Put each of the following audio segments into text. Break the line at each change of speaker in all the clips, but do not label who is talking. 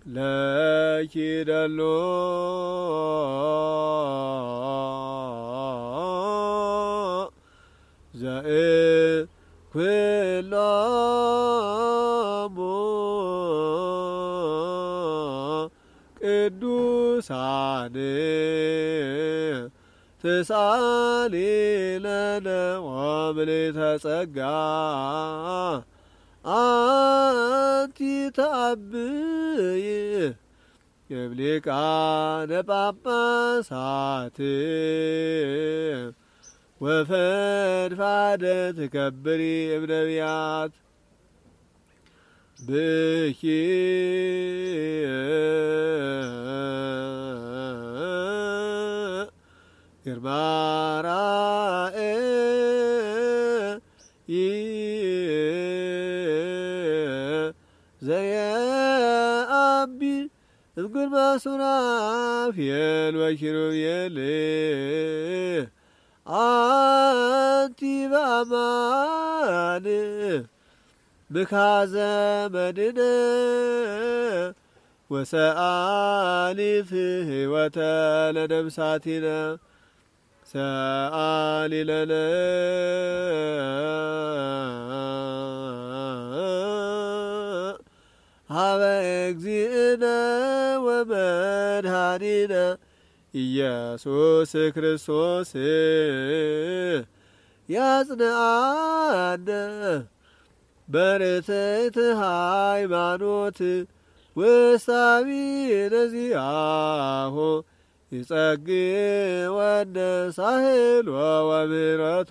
ለኪደሎ ዘእኩሎሙ ቅዱሳን ትሳሊ ለነ ወምልዕተ ጸጋ አንቲ ተአብይ እምሊቃነ ጳጳሳት ወፈድፋደ ትከብሪ እምነቢያት ብኪ ግርማ ራእይ ዘየአቢ እምግርማ ሱራፌል ወኪሩቤል አንቲ በአማን ምካዘ መድነ ወሰአሊት ሕይወተ ለነፍሳቲነ ሰአሊ ለነ ሀበ እግዚእነ ወመድኃኒነ ኢየሱስ ክርስቶስ ያጽንዓነ በርትዕት ሃይማኖት ወሳቢነ ዚአሁ ይጸግወነ ሳህሎ ወምሕረቶ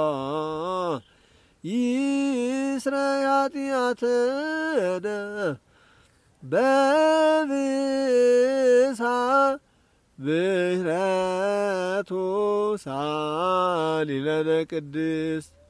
ይስረይ ኃጢአተነ በብዝኃ ምሕረቱ ሳሊ ለነ ቅድስት